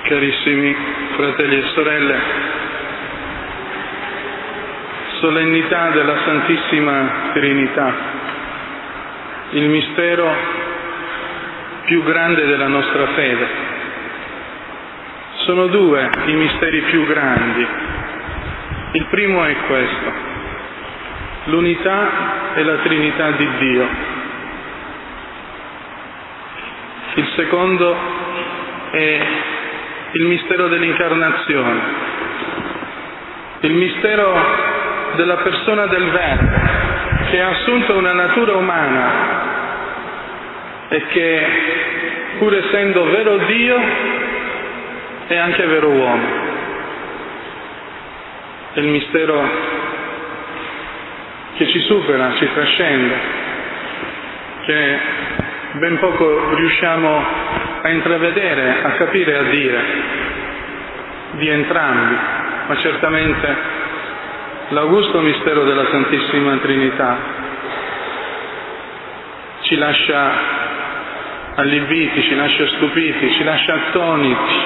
Carissimi fratelli e sorelle, solennità della Santissima Trinità, il mistero più grande della nostra fede. Sono due i misteri più grandi. Il primo è questo: l'unità e la Trinità di Dio. Il secondo è il mistero dell'incarnazione, il mistero della persona del Verbo, che ha assunto una natura umana e che, pur essendo vero Dio, è anche vero uomo. È il mistero che ci supera, ci trascende, che ben poco riusciamo a intravedere, a capire, a dire di entrambi, ma certamente l'augusto mistero della Santissima Trinità ci lascia allibiti, ci lascia stupiti, ci lascia attoniti.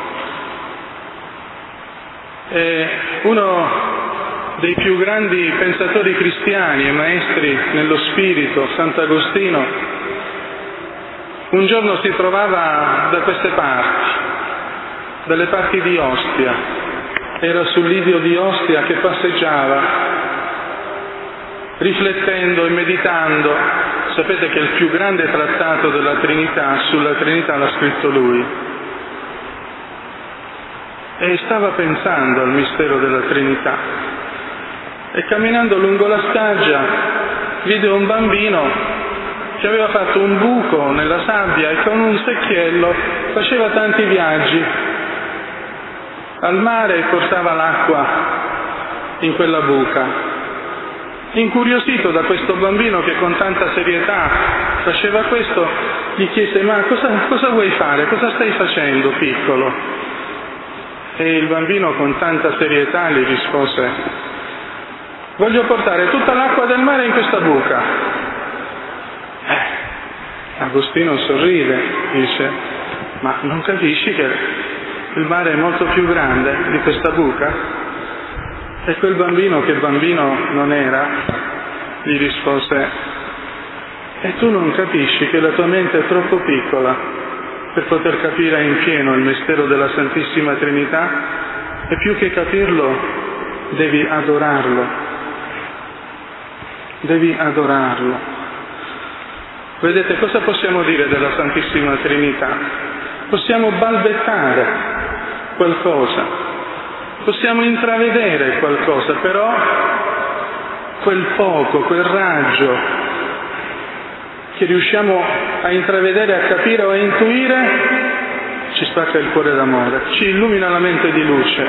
È uno dei più grandi pensatori cristiani e maestri nello spirito, Sant'Agostino, un giorno si trovava da queste parti, dalle parti di Ostia. Era sull'idio di Ostia che passeggiava, riflettendo e meditando. Sapete che il più grande trattato della Trinità, sulla Trinità, l'ha scritto lui. E stava pensando al mistero della Trinità. E camminando lungo la spiaggia vide un bambino che aveva fatto un buco nella sabbia e con un secchiello faceva tanti viaggi al mare e portava l'acqua in quella buca. Incuriosito da questo bambino che con tanta serietà faceva questo, gli chiese: ma cosa vuoi fare? Cosa stai facendo, piccolo? E il bambino con tanta serietà gli rispose: voglio portare tutta l'acqua del mare in questa buca. Agostino sorride, dice: ma non capisci che il mare è molto più grande di questa buca? E quel bambino, che bambino non era, gli rispose: e tu non capisci che la tua mente è troppo piccola per poter capire in pieno il mistero della Santissima Trinità? E più che capirlo, devi adorarlo. Devi adorarlo. Vedete, cosa possiamo dire della Santissima Trinità? Possiamo balbettare qualcosa, possiamo intravedere qualcosa, però quel poco, quel raggio che riusciamo a intravedere, a capire o a intuire, ci spacca il cuore d'amore, ci illumina la mente di luce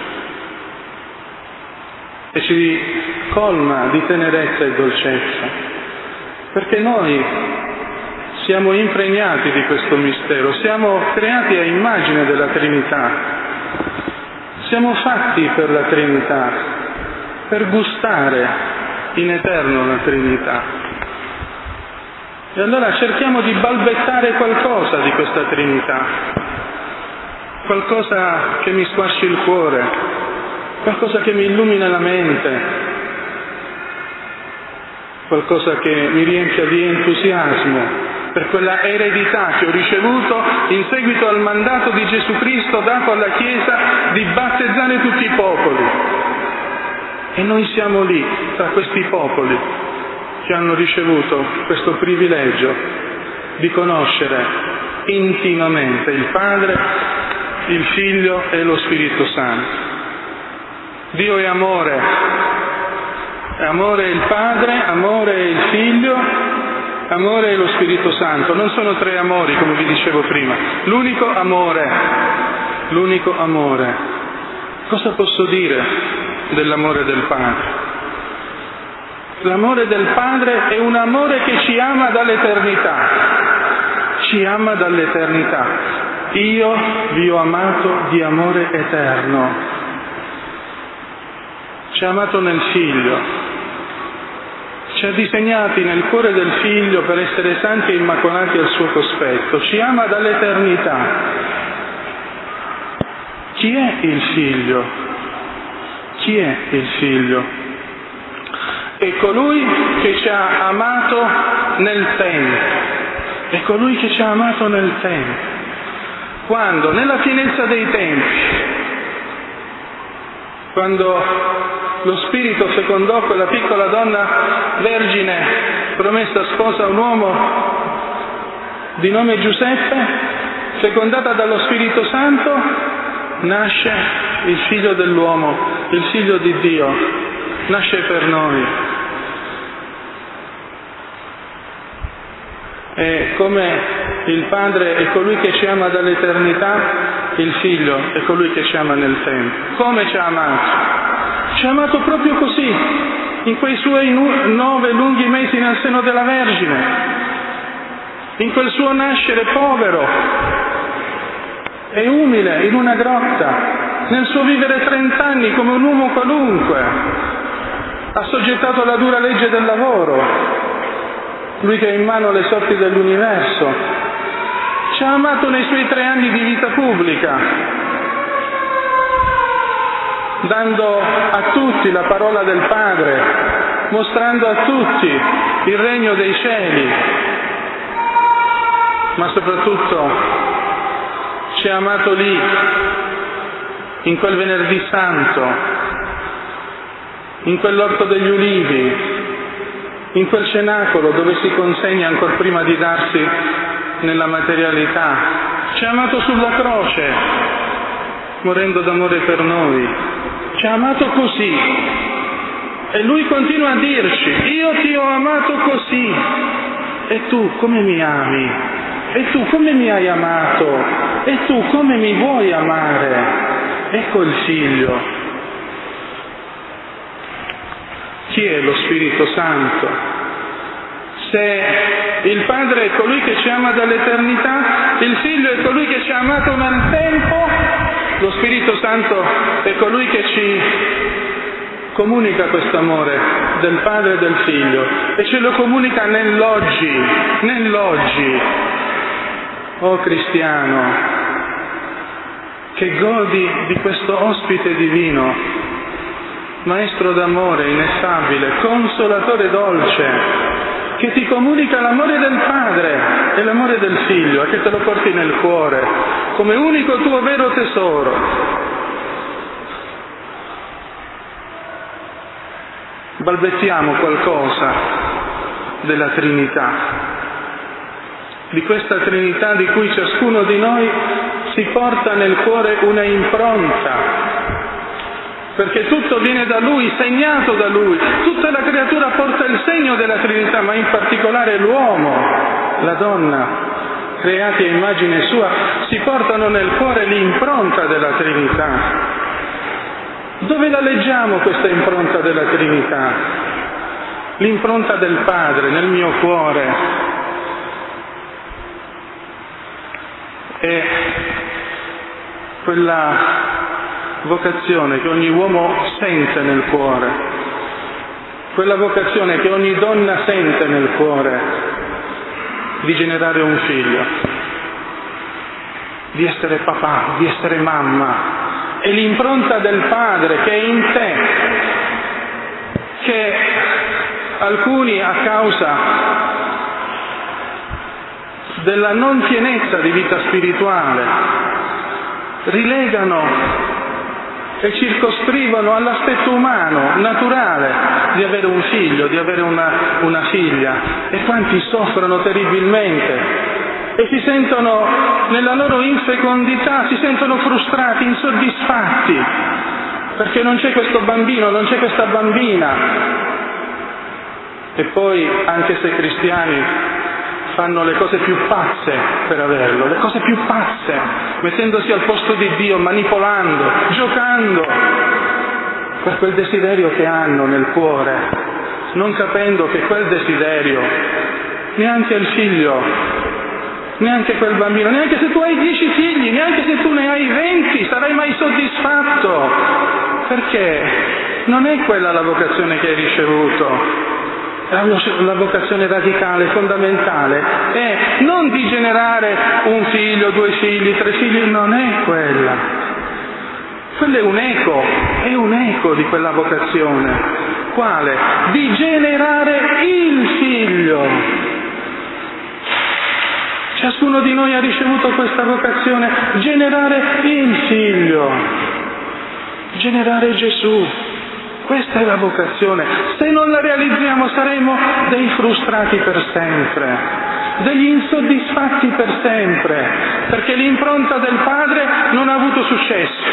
e ci colma di tenerezza e dolcezza. Perché noi siamo impregnati di questo mistero, siamo creati a immagine della Trinità, siamo fatti per la Trinità, per gustare in eterno la Trinità. E allora cerchiamo di balbettare qualcosa di questa Trinità, qualcosa che mi squasci il cuore, qualcosa che mi illumina la mente, qualcosa che mi riempia di entusiasmo per quella eredità che ho ricevuto in seguito al mandato di Gesù Cristo dato alla Chiesa di battezzare tutti i popoli. E noi siamo lì, tra questi popoli che hanno ricevuto questo privilegio di conoscere intimamente il Padre, il Figlio e lo Spirito Santo. Dio è amore. Amore è il Padre, amore è il Figlio, amore è lo Spirito Santo. Non sono tre amori, come vi dicevo prima. L'unico amore. Cosa posso dire dell'amore del Padre? L'amore del Padre è un amore che ci ama dall'eternità. Ci ama dall'eternità. Io vi ho amato di amore eterno. Ci ha amato nel Figlio. Ci ha disegnati nel cuore del Figlio per essere santi e immacolati al suo cospetto. Ci ama dall'eternità. Chi è il Figlio? Chi è il Figlio? È colui che ci ha amato nel tempo. È colui che ci ha amato nel tempo. Quando? Nella pienezza dei tempi. Quando lo Spirito fecondò quella piccola donna vergine promessa sposa a un uomo di nome Giuseppe, fecondata dallo Spirito Santo, nasce il Figlio dell'uomo, il Figlio di Dio, nasce per noi. E come il Padre è colui che ci ama dall'eternità, il Figlio è colui che ci ama nel tempo. Come ci ha amato? Ci ha amato proprio così, in quei suoi 9 lunghi mesi nel seno della Vergine, in quel suo nascere povero e umile in una grotta, nel suo vivere 30 anni come un uomo qualunque, assoggettato alla dura legge del lavoro, lui che ha in mano le sorti dell'universo. Ci ha amato nei suoi 3 anni di vita pubblica, dando a tutti la parola del Padre, mostrando a tutti il regno dei cieli, ma soprattutto ci ha amato lì, in quel venerdì santo, in quell'orto degli ulivi, in quel cenacolo dove si consegna ancor prima di darsi nella materialità. Ci ha amato sulla croce, morendo d'amore per noi. Ci ha amato così. E lui continua a dirci: io ti ho amato così. E tu come mi ami? E tu come mi hai amato? E tu come mi vuoi amare? Ecco il Figlio. Chi è lo Spirito Santo? Se il Padre è colui che ci ama dall'eternità, il Figlio è colui che ci ha amato nel tempo, lo Spirito Santo è colui che ci comunica questo amore del Padre e del Figlio e ce lo comunica nell'oggi. Oh cristiano, che godi di questo ospite divino, Maestro d'amore ineffabile, consolatore dolce, che ti comunica l'amore del Padre e l'amore del Figlio e che te lo porti nel cuore come unico tuo vero tesoro. Balbettiamo qualcosa della Trinità, di questa Trinità di cui ciascuno di noi si porta nel cuore una impronta, perché tutto viene da Lui, segnato da Lui. Tutta la creatura porta il segno della Trinità, ma in particolare l'uomo, la donna, creati a immagine sua, si portano nel cuore l'impronta della Trinità. Dove la leggiamo questa impronta della Trinità? L'impronta del Padre nel mio cuore. E quella vocazione che ogni uomo sente nel cuore, quella vocazione che ogni donna sente nel cuore di generare un figlio, di essere papà, di essere mamma, è l'impronta del Padre che è in te, che alcuni a causa della non pienezza di vita spirituale rilegano e circoscrivono all'aspetto umano, naturale, di avere un figlio, di avere una figlia. E quanti soffrono terribilmente e si sentono, nella loro infecondità, si sentono frustrati, insoddisfatti, perché non c'è questo bambino, non c'è questa bambina. E poi, anche se cristiani, fanno le cose più pazze per averlo, le cose più pazze, mettendosi al posto di Dio, manipolando, giocando per quel desiderio che hanno nel cuore, non capendo che quel desiderio neanche il figlio, neanche quel bambino, neanche se tu hai 10 figli, neanche se tu ne hai 20, sarai mai soddisfatto, perché non è quella la vocazione che hai ricevuto. La vocazione radicale, fondamentale, è non di generare un figlio, 2 figli, 3 figli, non è quella. Quello è un eco di quella vocazione. Quale? Di generare il Figlio. Ciascuno di noi ha ricevuto questa vocazione, generare il Figlio, generare Gesù. Questa è la vocazione. Se non la realizziamo saremo dei frustrati per sempre, degli insoddisfatti per sempre, perché l'impronta del Padre non ha avuto successo.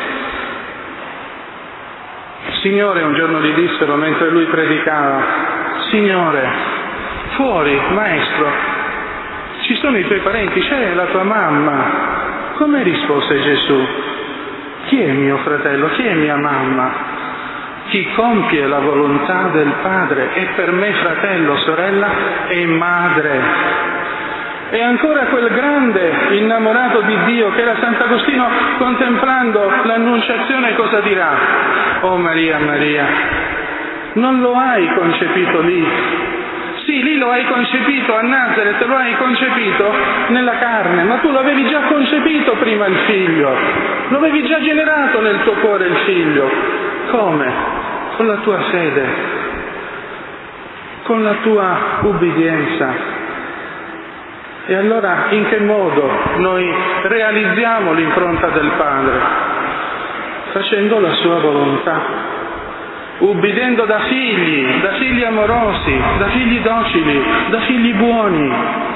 Signore, un giorno gli dissero mentre lui predicava: Signore, fuori, Maestro, ci sono i tuoi parenti, c'è la tua mamma. Come rispose Gesù? Chi è mio fratello? Chi è mia mamma? Chi compie la volontà del Padre è per me fratello, sorella e madre. E ancora quel grande innamorato di Dio che era Sant'Agostino, contemplando l'Annunciazione, cosa dirà? Oh Maria, Maria, non lo hai concepito lì. Sì, lì lo hai concepito, a Nazareth lo hai concepito nella carne, ma tu lo avevi già concepito prima il Figlio, lo avevi già generato nel tuo cuore il Figlio. Come? Con la tua fede, con la tua ubbidienza. E allora in che modo noi realizziamo l'impronta del Padre? Facendo la sua volontà, ubbidendo da figli amorosi, da figli docili, da figli buoni.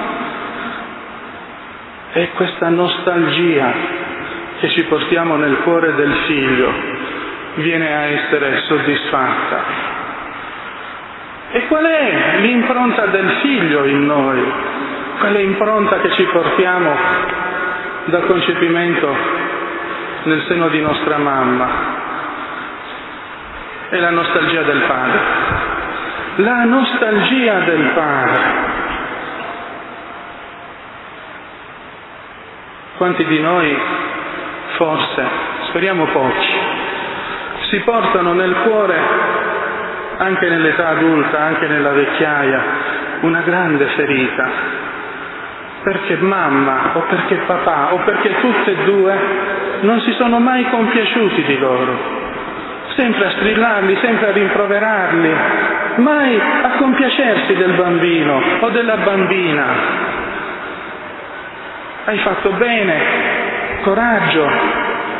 E questa nostalgia che ci portiamo nel cuore del Figlio viene a essere soddisfatta. E qual è l'impronta del Figlio in noi? Qual è l'impronta che ci portiamo dal concepimento nel seno di nostra mamma? È la nostalgia del Padre. La nostalgia del Padre. Quanti di noi, forse, speriamo pochi, si portano nel cuore, anche nell'età adulta, anche nella vecchiaia, una grande ferita, perché mamma o perché papà o perché tutte e due non si sono mai compiaciuti di loro, sempre a strillarli, sempre a rimproverarli, mai a compiacersi del bambino o della bambina. Hai fatto bene, coraggio.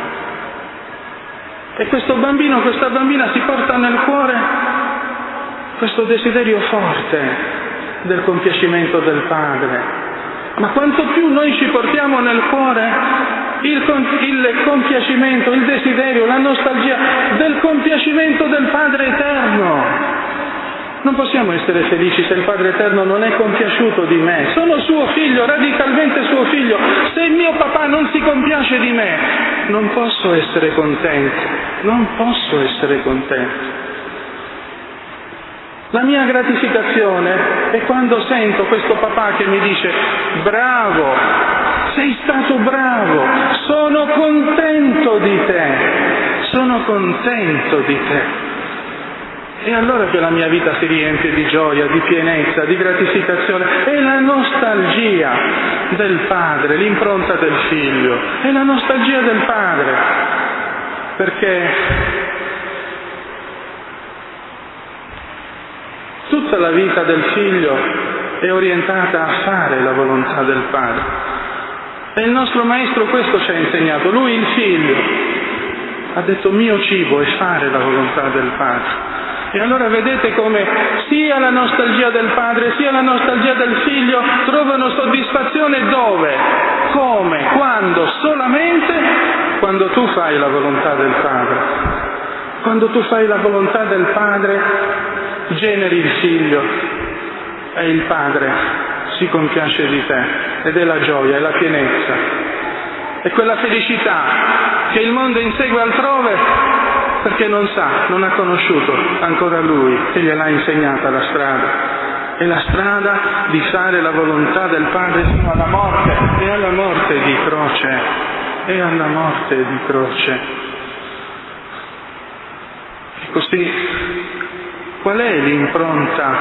E questo bambino, questa bambina si porta nel cuore questo desiderio forte del compiacimento del Padre. Ma quanto più noi ci portiamo nel cuore il compiacimento, il desiderio, la nostalgia del compiacimento del Padre Eterno. Non possiamo essere felici se il Padre Eterno non è compiaciuto di me. Sono suo figlio, radicalmente suo figlio. Se il mio papà non si compiace di me, non posso essere contento. Non posso essere contento. La mia gratificazione è quando sento questo papà che mi dice: bravo, sei stato bravo, sono contento di te, sono contento di te. E allora che la mia vita si riempie di gioia, di pienezza, di gratificazione. È la nostalgia del Padre, l'impronta del Figlio, è la nostalgia del Padre, perché tutta la vita del Figlio è orientata a fare la volontà del Padre. E il nostro Maestro questo ci ha insegnato. Lui, il Figlio, ha detto: mio cibo è fare la volontà del Padre. E allora vedete come sia la nostalgia del Padre sia la nostalgia del Figlio trovano soddisfazione dove? Come? Quando? Solamente quando tu fai la volontà del Padre. Quando tu fai la volontà del Padre, generi il Figlio e il Padre si compiace di te, ed è la gioia, è la pienezza, è quella felicità che il mondo insegue altrove perché non sa, non ha conosciuto ancora Lui e gliel'ha insegnata la strada. È la strada di fare la volontà del Padre fino alla morte, e alla morte di croce, e alla morte di croce. E così, qual è l'impronta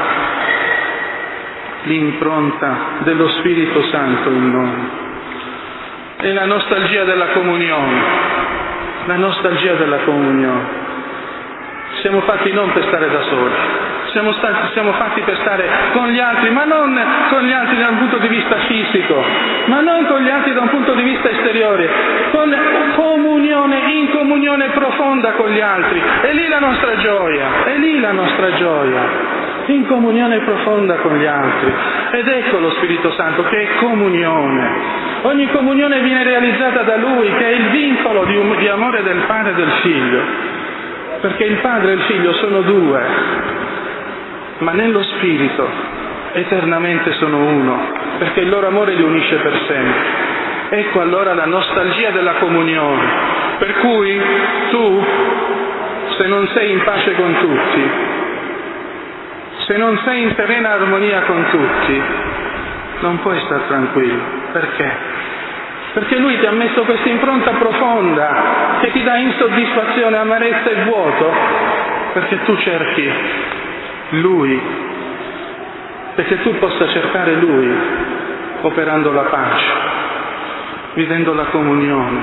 dello Spirito Santo in noi? È la nostalgia della comunione. la nostalgia della comunione. Siamo fatti non per stare da soli, siamo fatti per stare con gli altri, ma non con gli altri da un punto di vista fisico, ma non con gli altri da un punto di vista esteriore, con comunione, in comunione profonda con gli altri. È lì la nostra gioia, è lì la nostra gioia, in comunione profonda con gli altri. Ed ecco lo Spirito Santo che è comunione. Ogni comunione viene realizzata da Lui, che è il vincolo di amore del Padre e del Figlio. Perché il Padre e il Figlio sono due, ma nello Spirito eternamente sono uno, perché il loro amore li unisce per sempre. Ecco allora la nostalgia della comunione, per cui tu, se non sei in pace con tutti, se non sei in serena armonia con tutti, non puoi stare tranquillo. Perché? Perché Lui ti ha messo questa impronta profonda che ti dà insoddisfazione, amarezza e vuoto, perché tu cerchi Lui, perché tu possa cercare Lui operando la pace, vivendo la comunione.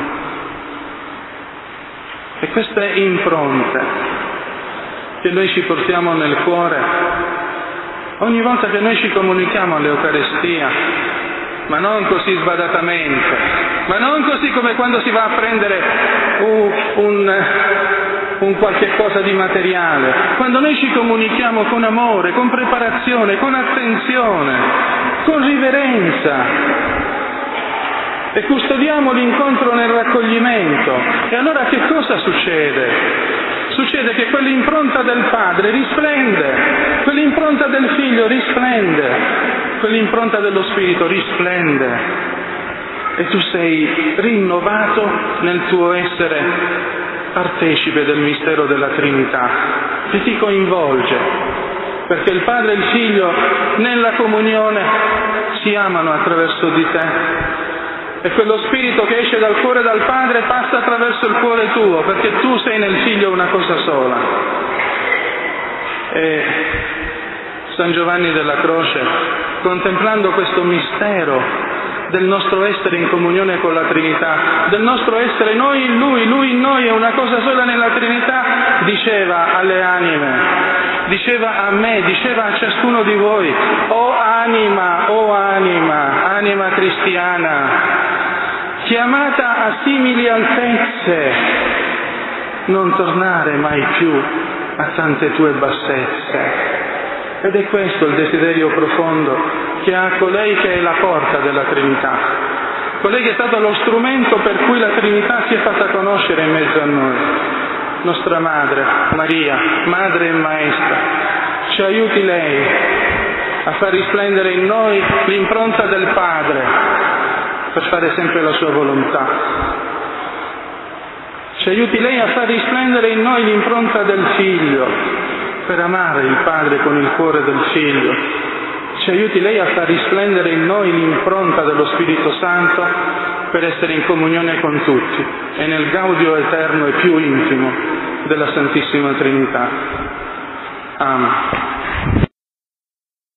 E queste impronte che noi ci portiamo nel cuore ogni volta che noi ci comunichiamo all'Eucarestia, ma non così sbadatamente, ma non così come quando si va a prendere un qualche cosa di materiale. Quando noi ci comunichiamo con amore, con preparazione, con attenzione, con riverenza, e custodiamo l'incontro nel raccoglimento, e allora che cosa succede? Succede che quell'impronta del Padre risplende, quell'impronta del Figlio risplende, quell'impronta dello Spirito risplende, e tu sei rinnovato nel tuo essere partecipe del mistero della Trinità, che ti coinvolge, perché il Padre e il Figlio nella comunione si amano attraverso di te. E quello Spirito che esce dal cuore dal Padre passa attraverso il cuore tuo, perché tu sei nel Figlio una cosa sola. E San Giovanni della Croce, contemplando questo mistero del nostro essere in comunione con la Trinità, del nostro essere noi in Lui, Lui in noi, è una cosa sola nella Trinità, diceva alle anime, diceva a me, diceva a ciascuno di voi: o anima, anima cristiana, chiamata a simili altezze, non tornare mai più a tante tue bassezze. Ed è questo il desiderio profondo che ha colei che è la porta della Trinità, colei che è stato lo strumento per cui la Trinità si è fatta conoscere in mezzo a noi. Nostra Madre, Maria, Madre e Maestra, ci aiuti lei a far risplendere in noi l'impronta del Padre per fare sempre la sua volontà. Ci aiuti lei a far risplendere in noi l'impronta del Figlio per amare il Padre con il cuore del Figlio. Ci aiuti lei a far risplendere in noi l'impronta dello Spirito Santo per essere in comunione con tutti e nel gaudio eterno e più intimo della Santissima Trinità. Amen.